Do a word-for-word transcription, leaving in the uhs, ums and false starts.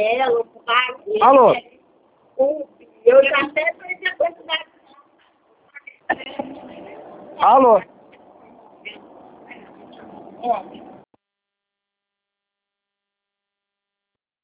ela, o pai. Alô? Eu já até perdi a quantidade. Alô? É.